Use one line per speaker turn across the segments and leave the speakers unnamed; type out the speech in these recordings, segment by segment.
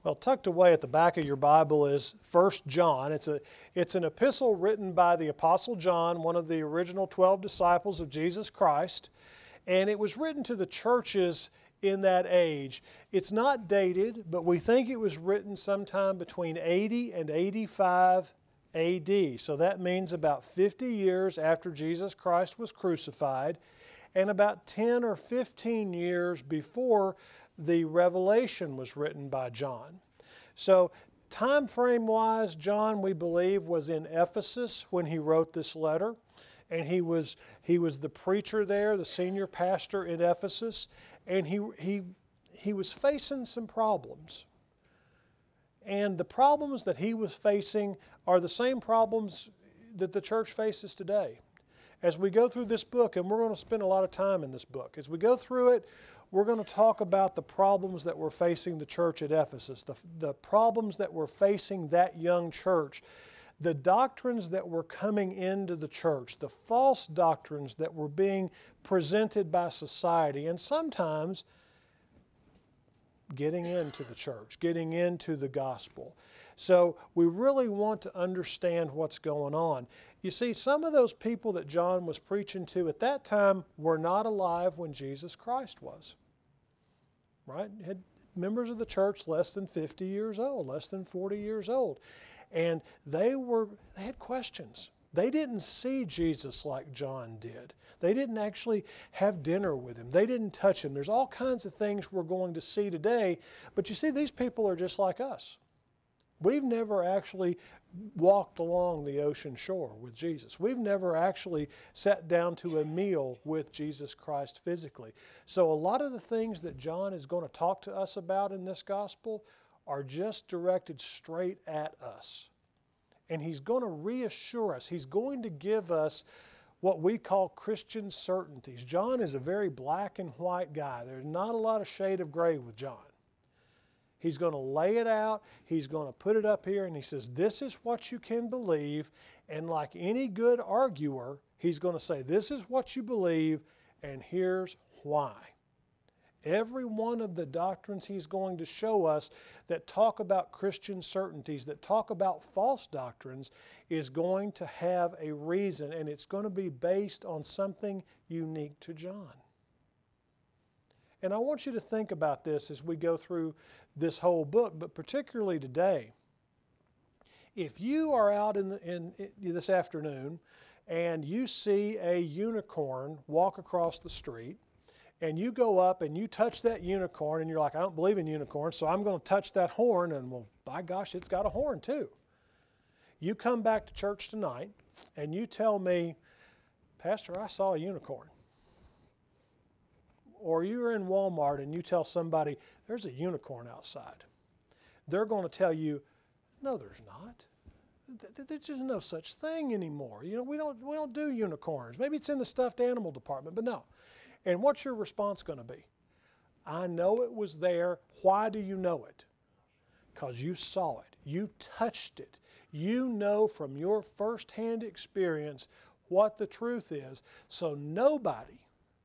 Well, tucked away at the back of your Bible is 1 John. It's an epistle written by the Apostle John, one of the original 12 disciples of Jesus Christ, and it was written to the churches in that age. It's not dated, but we think it was written sometime between 80 and 85 AD. So that means about 50 years after Jesus Christ was crucified, and about 10 or 15 years before the Revelation was written by John. So time frame wise, John, we believe, was in Ephesus when he wrote this letter, and he was the preacher there, the senior pastor in Ephesus, and he was facing some problems. And the problems that he was facing are the same problems that the church faces today. As we go through this book, and we're going to spend a lot of time in this book, as we go through it, we're going to talk about the problems that were facing the church at Ephesus, the problems that were facing that young church, the doctrines that were coming into the church, the false doctrines that were being presented by society, and sometimes getting into the church, getting into the gospel. So we really want to understand what's going on. You see, some of those people that John was preaching to at that time were not alive when Jesus Christ was. Right? Had members of the church less than 50 years old, less than 40 years old. And they had questions. They didn't see Jesus like John did. They didn't actually have dinner with him. They didn't touch him. There's all kinds of things we're going to see today. But you see, these people are just like us. We've never actually walked along the ocean shore with Jesus. We've never actually sat down to a meal with Jesus Christ physically. So a lot of the things that John is going to talk to us about in this gospel are just directed straight at us. And he's going to reassure us. He's going to give us what we call Christian certainties. John is a very black and white guy. There's not a lot of shade of gray with John. He's going to lay it out. He's going to put it up here, and he says, this is what you can believe. And like any good arguer, he's going to say, this is what you believe, and here's why. Every one of the doctrines he's going to show us that talk about Christian certainties, that talk about false doctrines, is going to have a reason, and it's going to be based on something unique to John. And I want you to think about this as we go through this whole book, but particularly today. If you are out in this afternoon and you see a unicorn walk across the street, and you go up and you touch that unicorn, and you're like, I don't believe in unicorns, so I'm going to touch that horn, and well, by gosh, it's got a horn too. You come back to church tonight and you tell me, Pastor, I saw a unicorn. Or you're in Walmart and you tell somebody, there's a unicorn outside. They're going to tell you, no, there's not. There's just no such thing anymore. You know, we don't do unicorns. Maybe it's in the stuffed animal department, but no. And what's your response going to be? I know it was there. Why do you know it? Because you saw it. You touched it. You know from your firsthand experience what the truth is. So nobody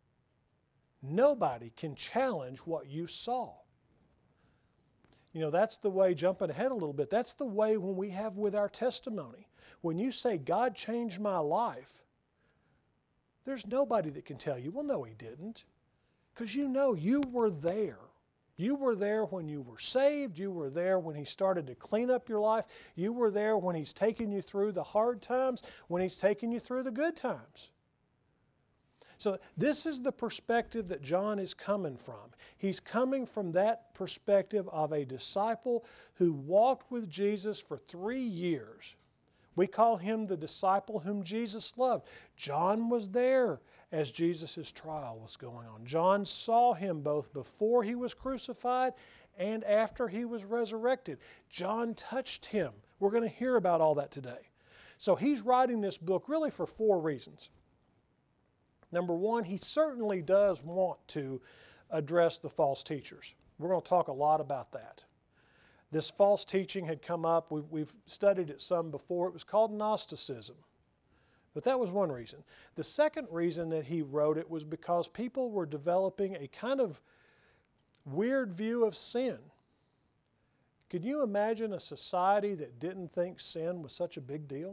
can challenge what you saw. You know, that's the way, jumping ahead a little bit, that's the way when we have with our testimony. When you say, God changed my life, there's nobody that can tell you, well, no, he didn't. Because you know you were there. You were there when you were saved. You were there when he started to clean up your life. You were there when he's taken you through the hard times, when he's taken you through the good times. So this is the perspective that John is coming from. He's coming from that perspective of a disciple who walked with Jesus for 3 years. We call him the disciple whom Jesus loved. John was there as Jesus' trial was going on. John saw him both before he was crucified and after he was resurrected. John touched him. We're going to hear about all that today. So he's writing this book really for 4 reasons. Number one, he certainly does want to address the false teachers. We're going to talk a lot about that. This false teaching had come up. We've studied it some before. It was called Gnosticism. But that was one reason. The second reason that he wrote it was because people were developing a kind of weird view of sin. Can you imagine a society that didn't think sin was such a big deal?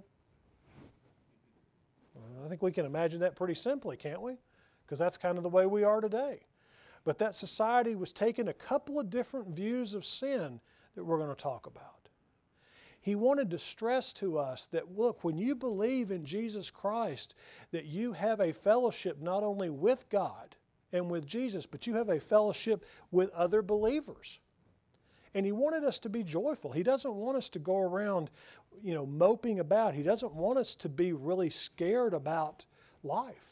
I think we can imagine that pretty simply, can't we? Because that's kind of the way we are today. But that society was taking a couple of different views of sin that we're going to talk about. He wanted to stress to us that, look, when you believe in Jesus Christ, that you have a fellowship not only with God and with Jesus, but you have a fellowship with other believers. And He wanted us to be joyful. He doesn't want us to go around, moping about. He doesn't want us to be really scared about life.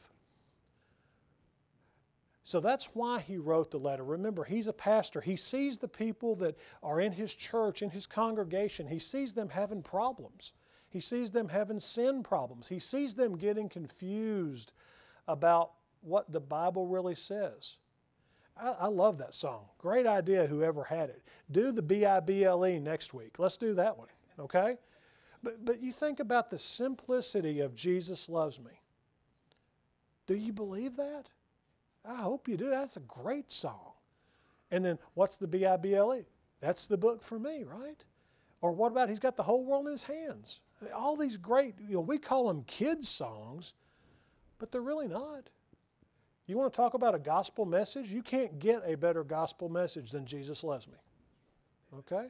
So that's why he wrote the letter. Remember, he's a pastor. He sees the people that are in his church, in his congregation. He sees them having problems. He sees them having sin problems. He sees them getting confused about what the Bible really says. I love that song. Great idea, whoever had it. Do the Bible next week. Let's do that one, okay? But you think about the simplicity of Jesus loves me. Do you believe that? I hope you do. That's a great song. And then what's the Bible? That's the book for me, right? Or what about He's got the whole world in His hands? All these great, we call them kids songs, but they're really not. You want to talk about a gospel message? You can't get a better gospel message than Jesus loves me. Okay?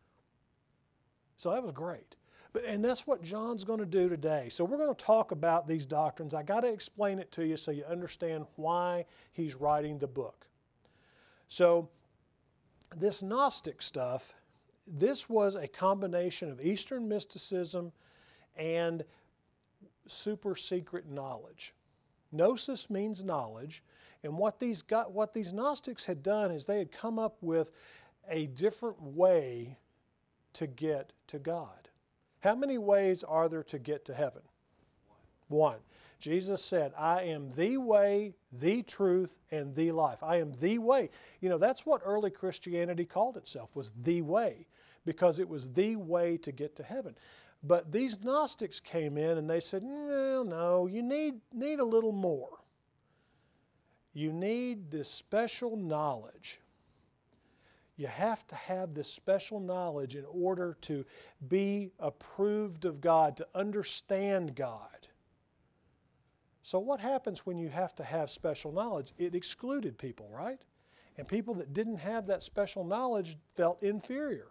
So that was great. And that's what John's going to do today. So we're going to talk about these doctrines. I got to explain it to you so you understand why he's writing the book. So this Gnostic stuff, this was a combination of Eastern mysticism and super secret knowledge. Gnosis means knowledge, and what these Gnostics had done is they had come up with a different way to get to God. How many ways are there to get to heaven? One. Jesus said, I am the way, the truth, and the life. I am the way. That's what early Christianity called itself, was the way, because it was the way to get to heaven. But these Gnostics came in and they said, no, you need a little more. You need this special knowledge. You have to have this special knowledge in order to be approved of God, to understand God. So what happens when you have to have special knowledge? It excluded people, right? And people that didn't have that special knowledge felt inferior.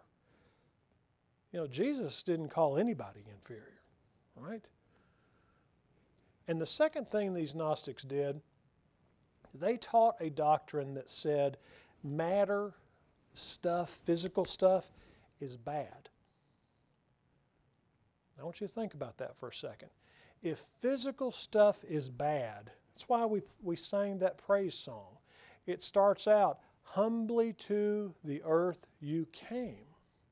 Jesus didn't call anybody inferior, right? And the second thing these Gnostics did, they taught a doctrine that said matter, stuff, physical stuff, is bad. I want you to think about that for a second. If physical stuff is bad, that's why we sang that praise song. It starts out, humbly to the earth you came.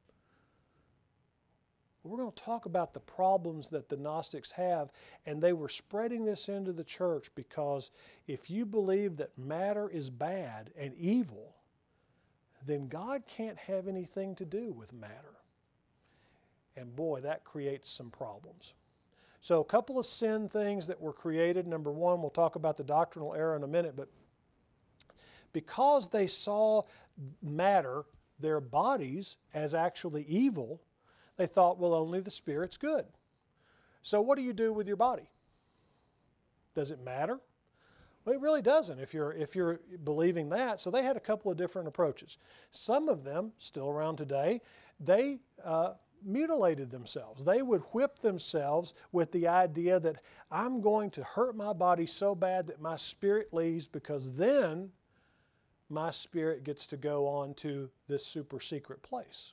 We're going to talk about the problems that the Gnostics have, and they were spreading this into the church because if you believe that matter is bad and evil, then God can't have anything to do with matter. And boy, that creates some problems. So a couple of sin things that were created. Number one, we'll talk about the doctrinal error in a minute, but because they saw matter, their bodies, as actually evil, they thought, well, only the Spirit's good. So what do you do with your body? Does it matter? Well, it really doesn't if you're believing that. So they had a couple of different approaches. Some of them, still around today, they mutilated themselves. They would whip themselves with the idea that I'm going to hurt my body so bad that my spirit leaves, because then my spirit gets to go on to this super secret place.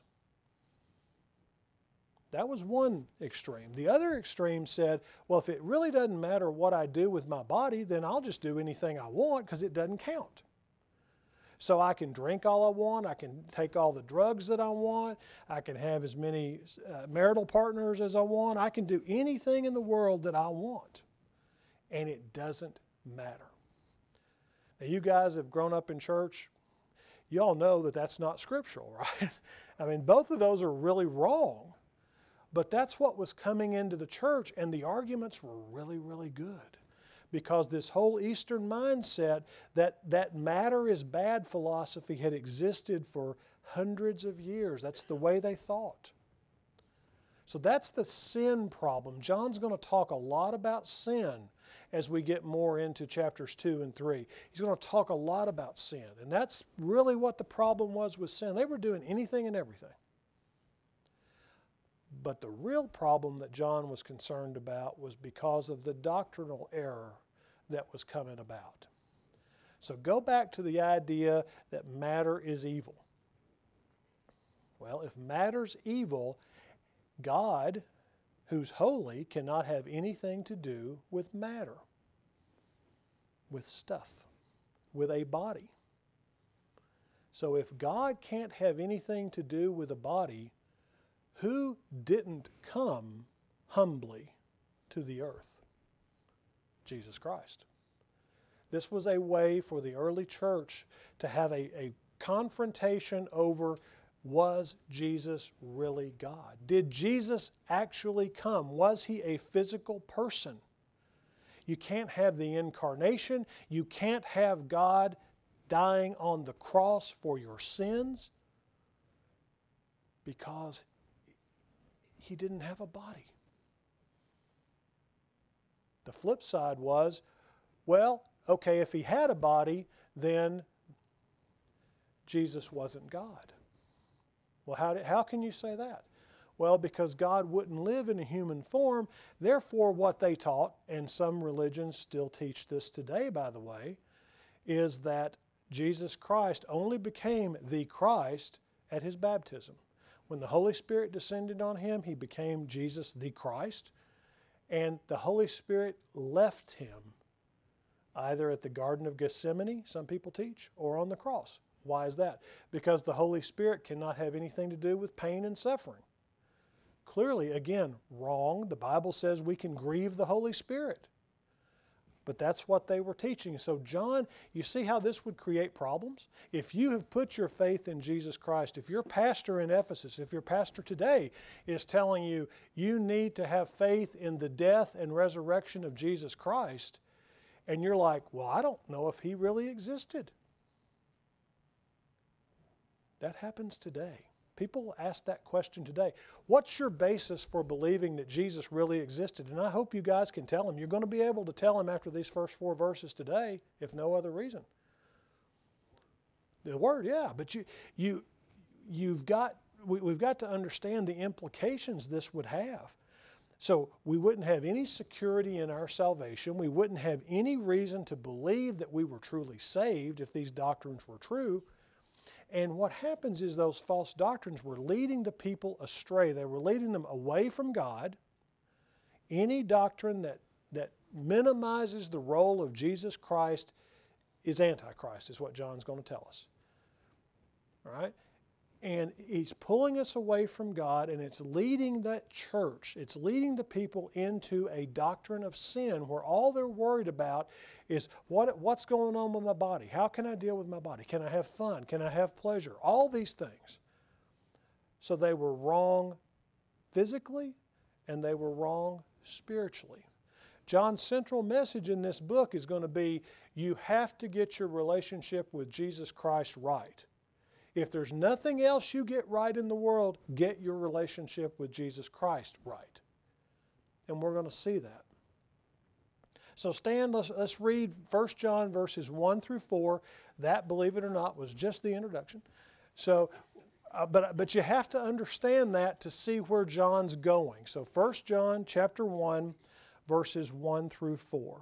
That was one extreme. The other extreme said, well, if it really doesn't matter what I do with my body, then I'll just do anything I want because it doesn't count. So I can drink all I want, I can take all the drugs that I want, I can have as many marital partners as I want, I can do anything in the world that I want, and it doesn't matter. Now, you guys have grown up in church, you all know that that's not scriptural, right? I mean, both of those are really wrong. But that's what was coming into the church, and the arguments were really, really good. Because this whole Eastern mindset that matter is bad philosophy had existed for hundreds of years. That's the way they thought. So that's the sin problem. John's going to talk a lot about sin as we get more into chapters 2 and 3. He's going to talk a lot about sin. And that's really what the problem was with sin. They were doing anything and everything. But the real problem that John was concerned about was because of the doctrinal error that was coming about. So go back to the idea that matter is evil. Well, if matter's evil, God, who's holy, cannot have anything to do with matter, with stuff, with a body. So if God can't have anything to do with a body, who didn't come humbly to the earth? Jesus Christ. This was a way for the early church to have a confrontation over, was Jesus really God? Did Jesus actually come? Was he a physical person? You can't have the incarnation. You can't have God dying on the cross for your sins because he didn't have a body. The flip side was, well, okay, if he had a body, then Jesus wasn't God. Well, how can you say that? Well, because God wouldn't live in a human form, therefore what they taught, and some religions still teach this today, by the way, is that Jesus Christ only became the Christ at his baptism. When the Holy Spirit descended on him, he became Jesus the Christ, and the Holy Spirit left him either at the Garden of Gethsemane, some people teach, or on the cross. Why is that? Because the Holy Spirit cannot have anything to do with pain and suffering. Clearly, again, wrong. The Bible says we can grieve the Holy Spirit. But that's what they were teaching. So John, you see how this would create problems? If you have put your faith in Jesus Christ, if your pastor in Ephesus, if your pastor today is telling you you need to have faith in the death and resurrection of Jesus Christ, and you're like, well, I don't know if he really existed. That happens today. People ask that question today. What's your basis for believing that Jesus really existed? And I hope you guys can tell him. You're going to be able to tell him after these first 4 verses today, if no other reason. The Word, yeah, but we've got to understand the implications this would have. So we wouldn't have any security in our salvation. We wouldn't have any reason to believe that we were truly saved if these doctrines were true. And what happens is those false doctrines were leading the people astray. They were leading them away from God. Any doctrine that minimizes the role of Jesus Christ is Antichrist, is what John's going to tell us. All right? And he's pulling us away from God, and it's leading that church, it's leading the people into a doctrine of sin where all they're worried about is what's going on with my body? How can I deal with my body? Can I have fun? Can I have pleasure? All these things. So they were wrong physically, and they were wrong spiritually. John's central message in this book is going to be, you have to get your relationship with Jesus Christ right. If there's nothing else you get right in the world, get your relationship with Jesus Christ right. And we're going to see that. So Stan, let's read 1 John verses 1 through 4. That, believe it or not, was just the introduction. So, but you have to understand that to see where John's going. So 1 John chapter 1, verses 1 through 4.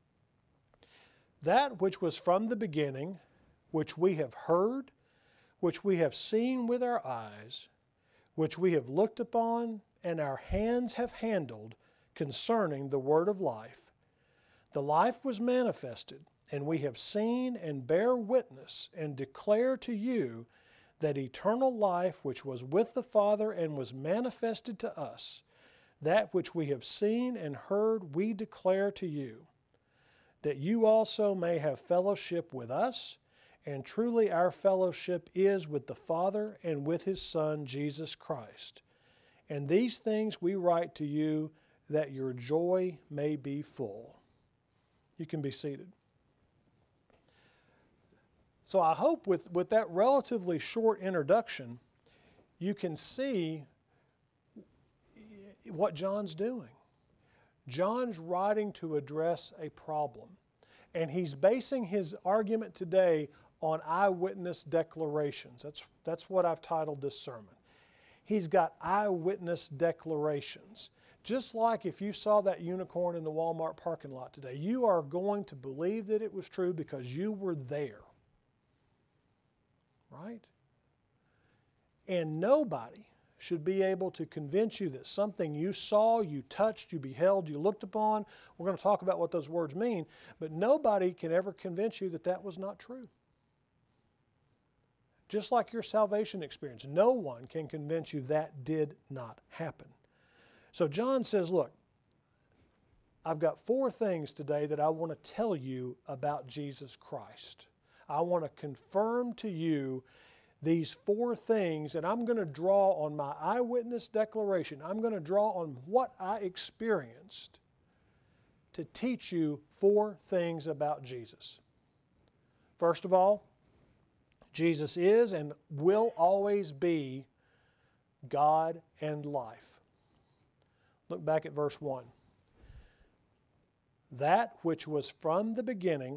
That which was from the beginning, which we have heard, which we have seen with our eyes, which we have looked upon, and our hands have handled concerning the word of life. The life was manifested, and we have seen and bear witness and declare to you that eternal life which was with the Father and was manifested to us, that which we have seen and heard we declare to you, that you also may have fellowship with us. And truly our fellowship is with the Father and with His Son, Jesus Christ. And these things we write to you that your joy may be full. You can be seated. So I hope with that relatively short introduction, you can see what John's doing. John's writing to address a problem, and he's basing his argument today on eyewitness declarations. That's what I've titled this sermon. He's got eyewitness declarations. Just like if you saw that unicorn in the Walmart parking lot today, you are going to believe that it was true because you were there. Right? And nobody should be able to convince you that something you saw, you touched, you beheld, you looked upon, we're going to talk about what those words mean, but nobody can ever convince you that that was not true. Just like your salvation experience, no one can convince you that did not happen. So John says, look, I've got 4 things today that I want to tell you about Jesus Christ. I want to confirm to you these 4 things, and I'm going to draw on my eyewitness declaration. I'm going to draw on what I experienced to teach you 4 things about Jesus. First of all, Jesus is and will always be God and life. Look back at verse 1. That which was from the beginning,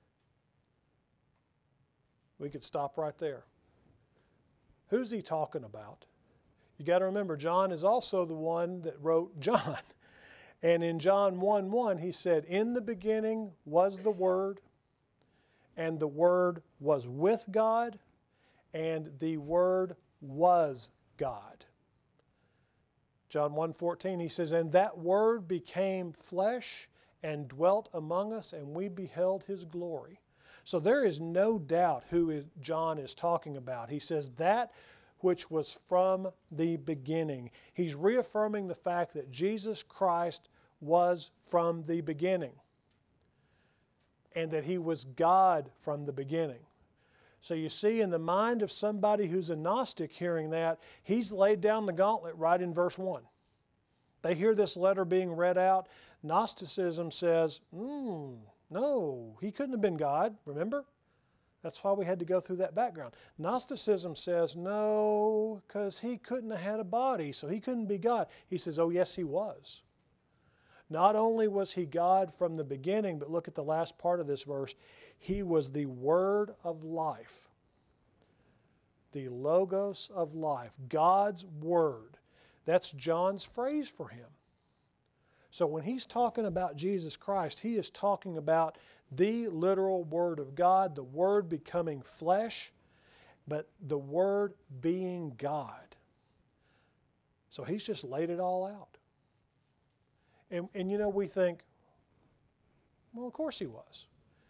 we could stop right there. Who's he talking about? You got to remember, John is also the one that wrote John. And in John 1:1, he said, in the beginning was the Word, and the Word was with God, and the Word was God. John 1:14, he says, and that Word became flesh and dwelt among us, and we beheld His glory. So there is no doubt who John is talking about. He says that which was from the beginning. He's reaffirming the fact that Jesus Christ was from the beginning, and that He was God from the beginning. So you see, in the mind of somebody who's a Gnostic hearing that, he's laid down the gauntlet right in verse 1. They hear this letter being read out. Gnosticism says, no, He couldn't have been God, remember? That's why we had to go through that background. Gnosticism says, no, because He couldn't have had a body, so He couldn't be God. He says, oh yes, He was. Not only was He God from the beginning, but look at the last part of this verse. He was the Word of life, the Logos of life, God's Word. That's John's phrase for Him. So when he's talking about Jesus Christ, he is talking about the literal Word of God, the Word becoming flesh, but the Word being God. So he's just laid it all out. And you know, we think, well, of course He was.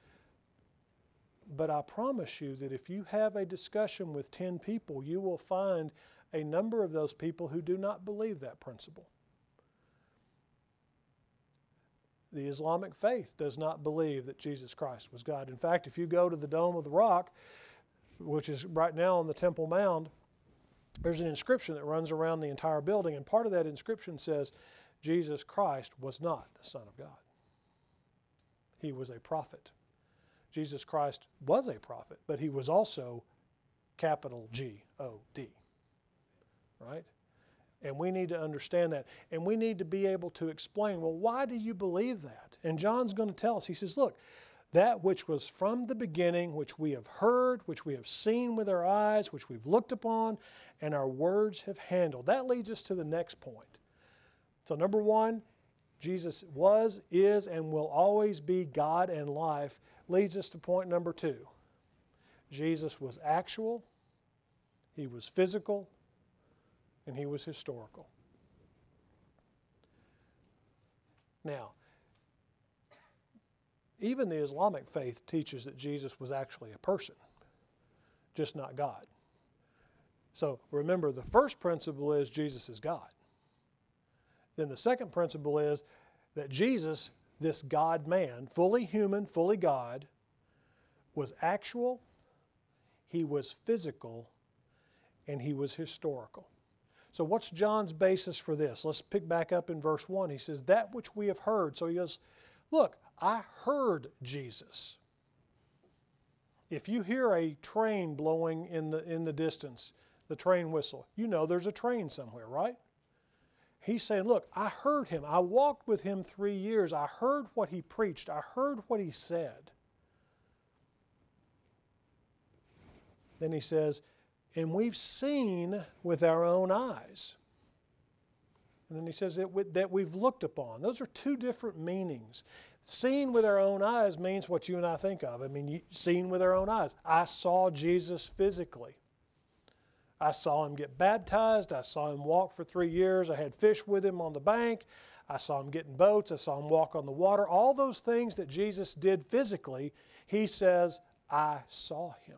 But I promise you that if you have a discussion with 10 people, you will find a number of those people who do not believe that principle. The Islamic faith does not believe that Jesus Christ was God. In fact, if you go to the Dome of the Rock, which is right now on the Temple Mount, there's an inscription that runs around the entire building, and part of that inscription says, Jesus Christ was not the Son of God. He was a prophet. Jesus Christ was a prophet, but He was also capital G-O-D. Right? And we need to understand that. And we need to be able to explain, well, why do you believe that? And John's going to tell us. He says, look, that which was from the beginning, which we have heard, which we have seen with our eyes, which we've looked upon, and our words have handled. That leads us to the next point. So number 1, Jesus was, is, and will always be God and life. Leads us to point number 2. Jesus was actual, He was physical, and He was historical. Now, even the Islamic faith teaches that Jesus was actually a person, just not God. So remember, the first principle is Jesus is God. Then the second principle is that Jesus, this God-man, fully human, fully God, was actual, He was physical, and He was historical. So what's John's basis for this? Let's pick back up in verse 1. He says, that which we have heard. So he goes, look, I heard Jesus. If you hear a train blowing in the distance, the train whistle, you know there's a train somewhere, right? He's saying, look, I heard him. I walked with him 3 years. I heard what he preached. I heard what he said. Then he says, and we've seen with our own eyes. And then he says that we've looked upon. Those are two different meanings. Seen with our own eyes means what you and I think of. I mean, seen with our own eyes. I saw Jesus physically. I saw him get baptized. I saw him walk for 3 years. I had fish with him on the bank. I saw him get in boats. I saw him walk on the water. All those things that Jesus did physically, he says, I saw him.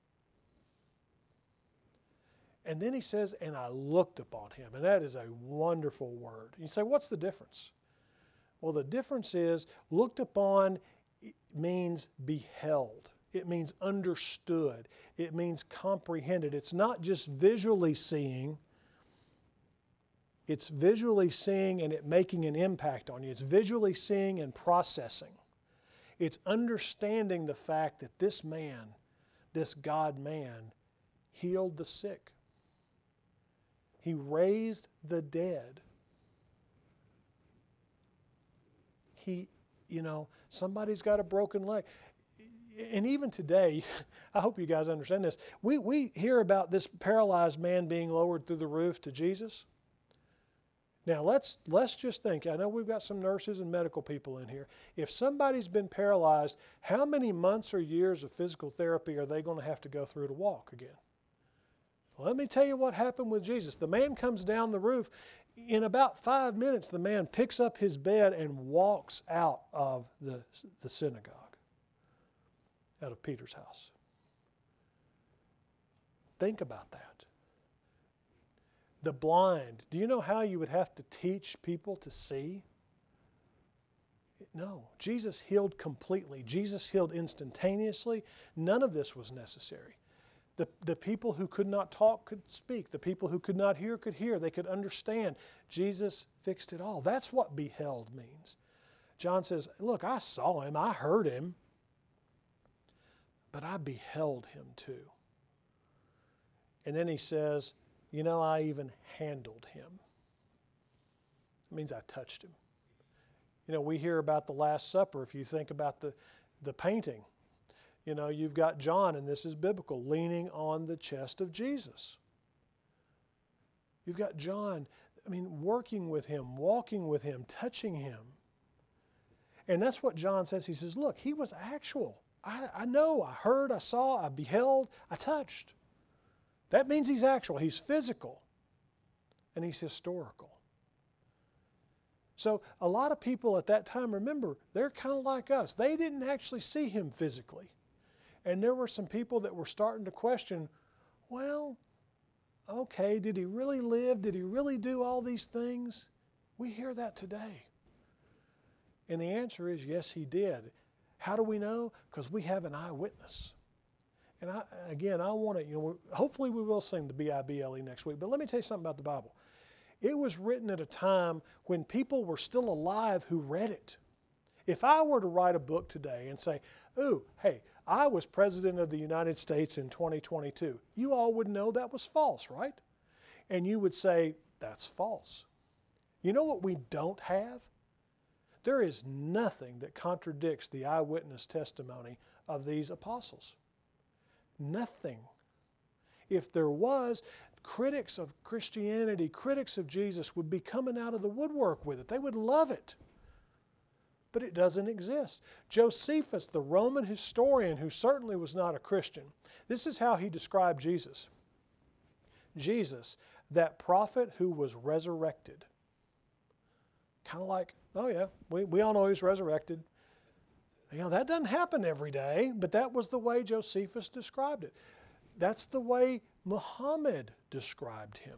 And then he says, and I looked upon him. And that is a wonderful word. You say, what's the difference? Well, the difference is looked upon means beheld. It means understood. It means comprehended. It's not just visually seeing. It's visually seeing and it making an impact on you. It's visually seeing and processing. It's understanding the fact that this man, this God-man, healed the sick. He raised the dead. Somebody's got a broken leg. And even today, I hope you guys understand this, we hear about this paralyzed man being lowered through the roof to Jesus. Now, let's just think. I know we've got some nurses and medical people in here. If somebody's been paralyzed, how many months or years of physical therapy are they going to have to go through to walk again? Let me tell you what happened with Jesus. The man comes down the roof. In about 5 minutes, the man picks up his bed and walks out of the synagogue, out of Peter's house. Think about that. The blind. Do you know how you would have to teach people to see? No. Jesus healed completely. Jesus healed instantaneously. None of this was necessary. The people who could not talk could speak. The people who could not hear could hear. They could understand. Jesus fixed it all. That's what beheld means. John says, look, I saw him. I heard him. But I beheld him too. And then he says, I even handled him. It means I touched him. We hear about the Last Supper. If you think about the painting, you've got John, and this is biblical, leaning on the chest of Jesus. You've got John, working with him, walking with him, touching him. And that's what John says. He says, look, he was actual. I know, I heard, I saw, I beheld, I touched. That means he's actual. He's physical. And he's historical. So a lot of people at that time, remember, they're kind of like us. They didn't actually see him physically. And there were some people that were starting to question, well, okay, did he really live? Did he really do all these things? We hear that today. And the answer is yes, he did. How do we know? Because we have an eyewitness. And I want to, hopefully we will sing the Bible next week, but let me tell you something about the Bible. It was written at a time when people were still alive who read it. If I were to write a book today and say, ooh, hey, I was President of the United States in 2022, you all would know that was false, right? And you would say, that's false. You know what we don't have? There is nothing that contradicts the eyewitness testimony of these apostles. Nothing. If there was, critics of Christianity, critics of Jesus would be coming out of the woodwork with it. They would love it. But it doesn't exist. Josephus, the Roman historian, who certainly was not a Christian, this is how he described Jesus. Jesus, that prophet who was resurrected. Kind of like, oh yeah, we all know he was resurrected. That doesn't happen every day, but that was the way Josephus described it. That's the way Muhammad described him.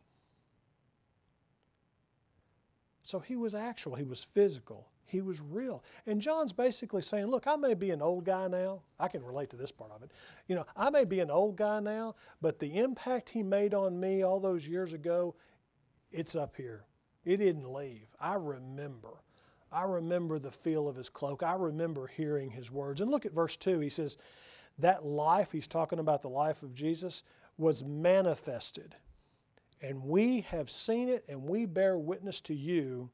So he was actual, he was physical, he was real. And John's basically saying, look, I may be an old guy now. I can relate to this part of it. I may be an old guy now, but the impact he made on me all those years ago, it's up here. It didn't leave. I remember the feel of his cloak. I remember hearing his words. And look at verse 2. He says, that life, he's talking about the life of Jesus, was manifested. And we have seen it, and we bear witness to you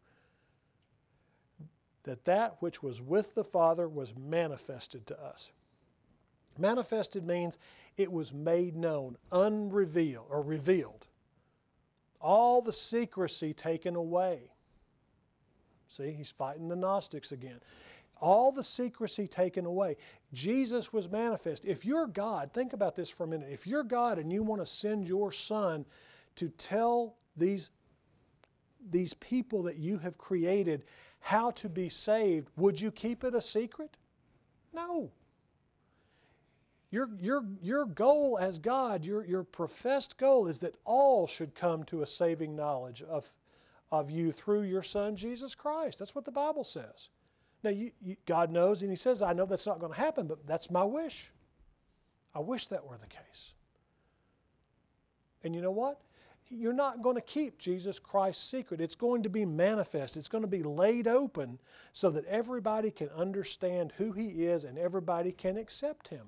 that that which was with the Father was manifested to us. Manifested means it was made known, unrevealed, or revealed. All the secrecy taken away. See, he's fighting the Gnostics again. All the secrecy taken away. Jesus was manifest. If you're God, think about this for a minute. If you're God and you want to send your Son to tell these people that you have created how to be saved, would you keep it a secret? No. Your goal as God, your professed goal is that all should come to a saving knowledge of you through your Son, Jesus Christ. That's what the Bible says. Now, God knows, and He says, I know that's not going to happen, but that's my wish. I wish that were the case. And you know what? You're not going to keep Jesus Christ's secret. It's going to be manifest. It's going to be laid open so that everybody can understand who He is and everybody can accept Him.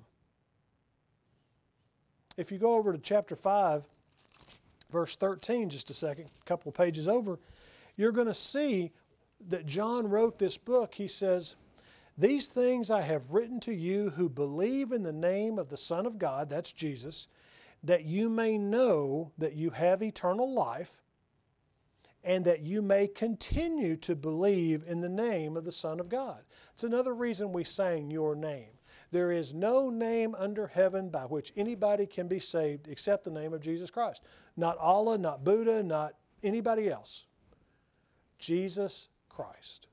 If you go over to chapter 5, verse 13, just a second, a couple of pages over, you're going to see that John wrote this book. He says, "These things I have written to you who believe in the name of the Son of God," that's Jesus, "that you may know that you have eternal life, and that you may continue to believe in the name of the Son of God." It's another reason we sang "Your Name." There is no name under heaven by which anybody can be saved except the name of Jesus Christ. Not Allah, not Buddha, not anybody else. Jesus Christ.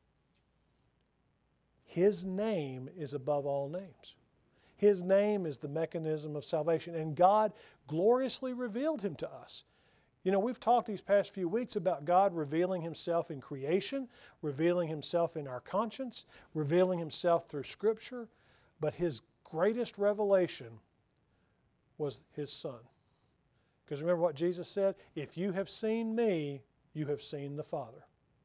His name is above all names. His name is the mechanism of salvation, and God gloriously revealed Him to us. You know, we've talked these past few weeks about God revealing Himself in creation, revealing Himself in our conscience, revealing Himself through Scripture, but His greatest revelation was His Son. Because remember what Jesus said? If you have seen me, you have seen the Father.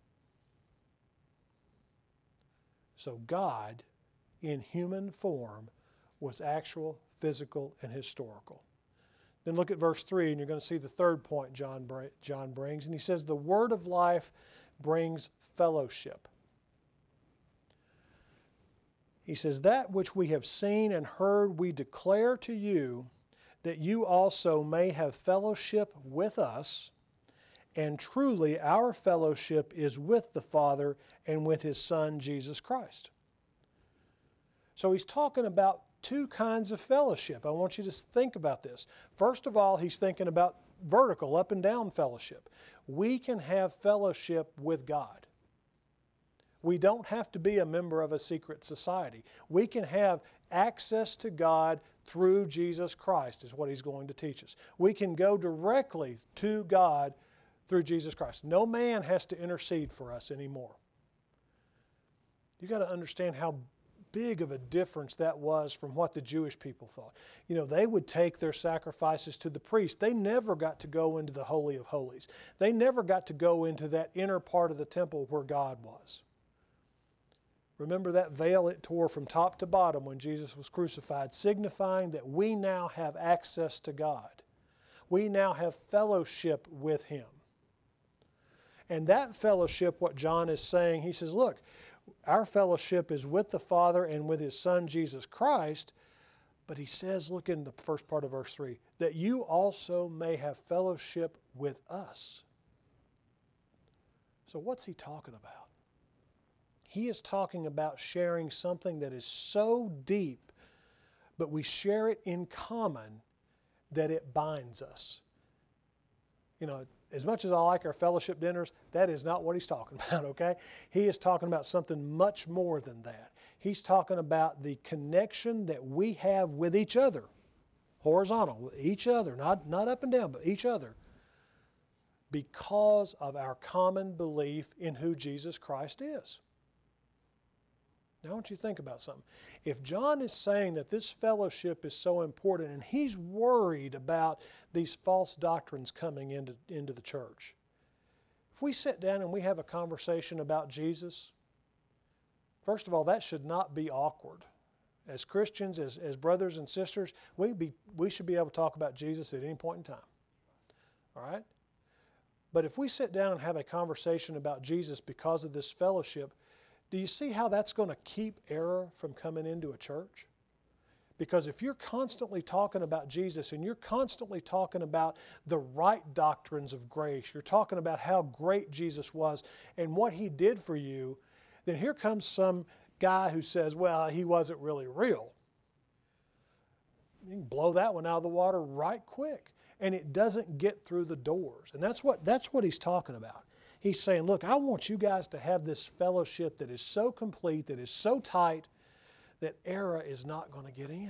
So God, in human form, was actual, physical, and historical. Then look at verse 3, and you're going to see the third point John brings. And he says, the word of life brings fellowship. He says, that which we have seen and heard we declare to you, that you also may have fellowship with us. And truly our fellowship is with the Father and with His Son, Jesus Christ. So he's talking about two kinds of fellowship. I want you to think about this. First of all, he's thinking about vertical, up and down fellowship. We can have fellowship with God. We don't have to be a member of a secret society. We can have access to God through Jesus Christ, is what he's going to teach us. We can go directly to God through Jesus Christ. No man has to intercede for us anymore. You've got to understand how big of a difference that was from what the Jewish people thought. You know, they would take their sacrifices to the priest. They never got to go into the Holy of Holies. They never got to go into that inner part of the temple where God was. Remember that veil it tore from top to bottom when Jesus was crucified, signifying that we now have access to God. We now have fellowship with Him. And that fellowship, what John is saying, he says, look, our fellowship is with the Father and with His Son, Jesus Christ. But he says, look in the first part of verse 3, that you also may have fellowship with us. So what's he talking about? He is talking about sharing something that is so deep, but we share it in common that it binds us. You know, as much as I like our fellowship dinners, that is not what he's talking about, okay? He is talking about something much more than that. He's talking about the connection that we have with each other, horizontal, with each other, not up and down, but each other, because of our common belief in who Jesus Christ is. Now I want you to think about something. If John is saying that this fellowship is so important and he's worried about these false doctrines coming into the church, if we sit down and we have a conversation about Jesus, first of all, that should not be awkward. As Christians, as brothers and sisters, we should be able to talk about Jesus at any point in time. All right? But if we sit down and have a conversation about Jesus because of this fellowship, do you see how that's going to keep error from coming into a church? Because if you're constantly talking about Jesus and you're constantly talking about the right doctrines of grace, you're talking about how great Jesus was and what He did for you, then here comes some guy who says, well, He wasn't really real. You can blow that one out of the water right quick. And it doesn't get through the doors. And that's what he's talking about. He's saying, look, I want you guys to have this fellowship that is so complete, that is so tight, that error is not going to get in.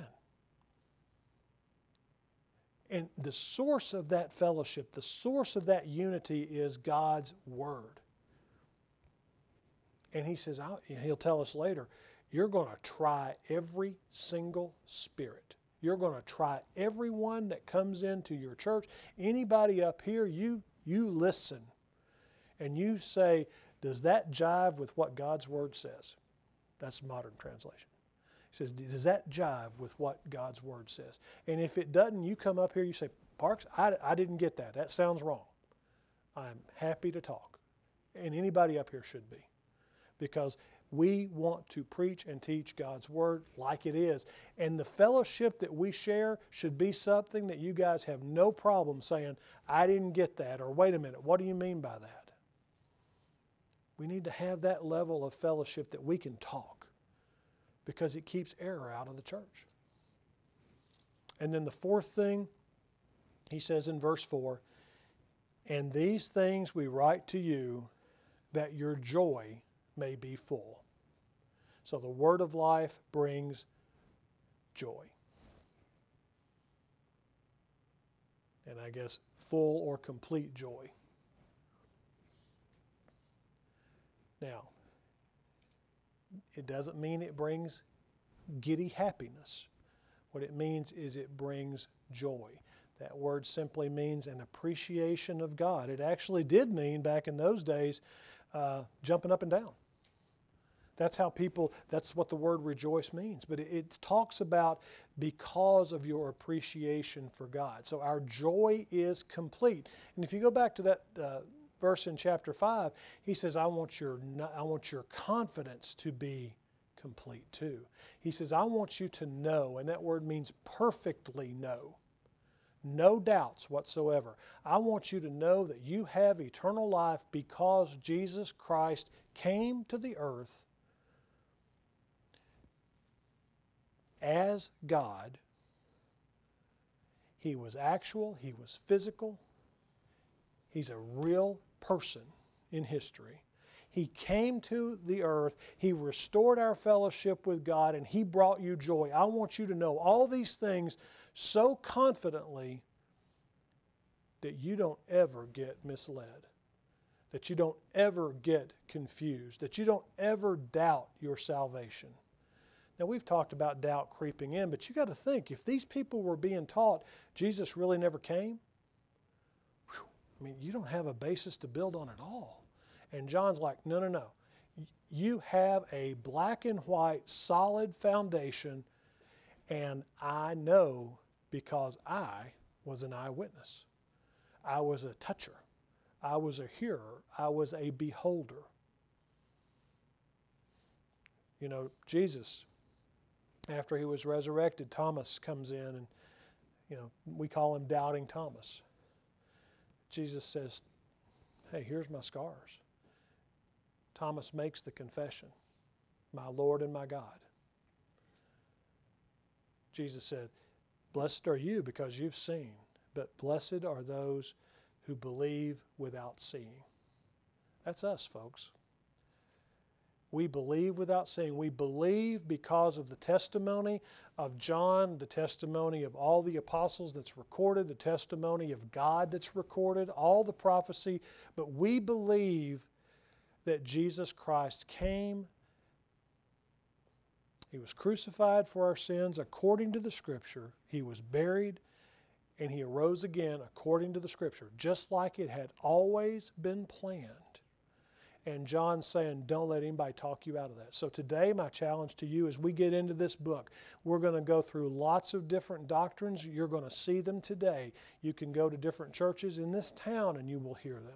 And the source of that fellowship, the source of that unity is God's Word. And he says, he'll tell us later, you're going to try every single spirit. You're going to try everyone that comes into your church. Anybody up here, you listen. And you say, does that jive with what God's Word says? That's modern translation. He says, does that jive with what God's Word says? And if it doesn't, you come up here, you say, Parks, I didn't get that. That sounds wrong. I'm happy to talk. And anybody up here should be. Because we want to preach and teach God's Word like it is. And the fellowship that we share should be something that you guys have no problem saying, I didn't get that, or wait a minute, what do you mean by that? We need to have that level of fellowship that we can talk, because it keeps error out of the church. And then the fourth thing, he says in verse 4, and these things we write to you, that your joy may be full. So the Word of life brings joy. And I guess full or complete joy. Now, it doesn't mean it brings giddy happiness. What it means is it brings joy. That word simply means an appreciation of God. It actually did mean back in those days jumping up and down. That's what the word rejoice means. But it talks about because of your appreciation for God. So our joy is complete. And if you go back to that verse in chapter 5, he says, I want your confidence to be complete too. He says, I want you to know, and that word means perfectly know. No doubts whatsoever. I want you to know that you have eternal life because Jesus Christ came to the earth as God. He was actual, He was physical. He's a real person in history. He came to the earth, He restored our fellowship with God, and He brought you joy. I want you to know all these things so confidently that you don't ever get misled, that you don't ever get confused, that you don't ever doubt your salvation. Now, we've talked about doubt creeping in, but you got to think, if these people were being taught Jesus really never came, I mean, you don't have a basis to build on at all. And John's like, no. You have a black and white solid foundation, and I know because I was an eyewitness. I was a toucher. I was a hearer. I was a beholder. You know, Jesus, after He was resurrected, Thomas comes in and, we call him Doubting Thomas. Jesus says, hey, here's my scars. Thomas makes the confession, my Lord and my God. Jesus said, blessed are you because you've seen, but blessed are those who believe without seeing. That's us, folks. We believe without seeing. We believe because of the testimony of John, the testimony of all the apostles that's recorded, the testimony of God that's recorded, all the prophecy. But we believe that Jesus Christ came. He was crucified for our sins according to the Scripture. He was buried, and He arose again according to the Scripture, just like it had always been planned. And John's saying, don't let anybody talk you out of that. So today, my challenge to you as we get into this book, we're going to go through lots of different doctrines. You're going to see them today. You can go to different churches in this town and you will hear them.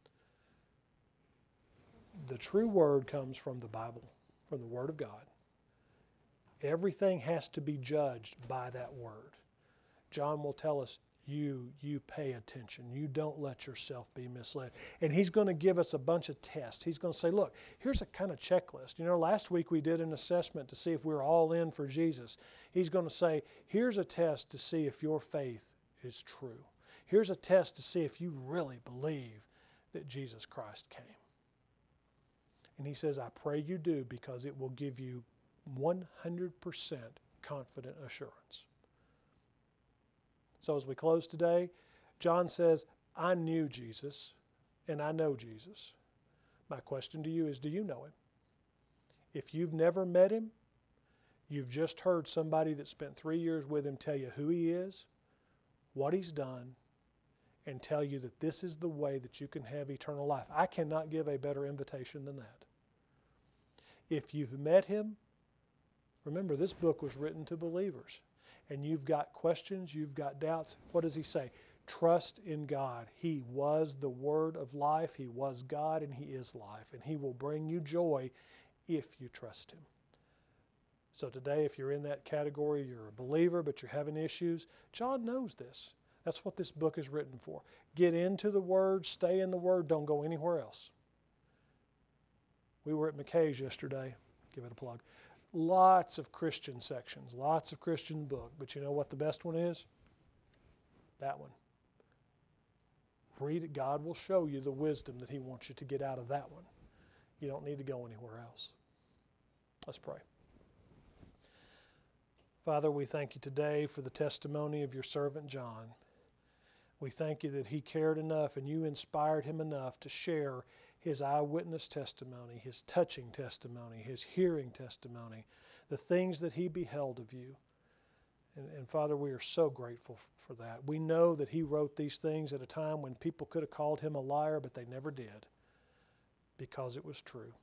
The true word comes from the Bible, from the Word of God. Everything has to be judged by that word. John will tell us, you pay attention. You don't let yourself be misled. And he's going to give us a bunch of tests. He's going to say, look, here's a kind of checklist. You know, last week we did an assessment to see if we're all in for Jesus. He's going to say, here's a test to see if your faith is true. Here's a test to see if you really believe that Jesus Christ came. And he says, I pray you do, because it will give you 100% confident assurance. So as we close today, John says, I knew Jesus and I know Jesus. My question to you is, do you know him? If you've never met him, you've just heard somebody that spent 3 years with him tell you who he is, what he's done, and tell you that this is the way that you can have eternal life. I cannot give a better invitation than that. If you've met him, remember this book was written to believers. And you've got questions, you've got doubts. What does he say? Trust in God. He was the Word of life. He was God and He is life. And He will bring you joy if you trust Him. So today, if you're in that category, you're a believer, but you're having issues, John knows this. That's what this book is written for. Get into the Word, stay in the Word, don't go anywhere else. We were at McKay's yesterday. Give it a plug. Lots of Christian sections, lots of Christian book. But you know what the best one is? That one. Read it. God will show you the wisdom that He wants you to get out of that one. You don't need to go anywhere else. Let's pray. Father, we thank you today for the testimony of your servant John. We thank you that he cared enough and you inspired him enough to share his eyewitness testimony, his touching testimony, his hearing testimony, the things that he beheld of you. And Father, we are so grateful for that. We know that he wrote these things at a time when people could have called him a liar, but they never did, because it was true.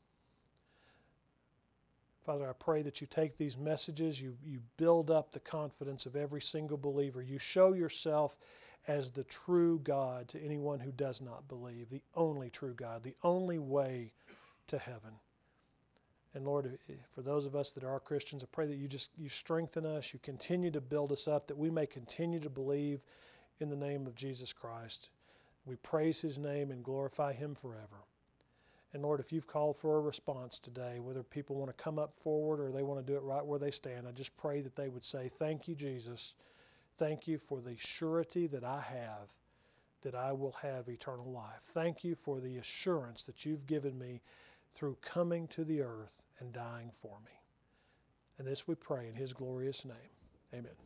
Father, I pray that you take these messages, you build up the confidence of every single believer. You show yourself as the true God to anyone who does not believe, the only true God, the only way to heaven. And Lord, for those of us that are Christians, I pray that you strengthen us, you continue to build us up, that we may continue to believe in the name of Jesus Christ. We praise His name and glorify Him forever. And Lord, if you've called for a response today, whether people want to come up forward or they want to do it right where they stand, I just pray that they would say, thank you, Jesus. Thank you for the surety that I have, that I will have eternal life. Thank you for the assurance that you've given me through coming to the earth and dying for me. And this we pray in His glorious name. Amen.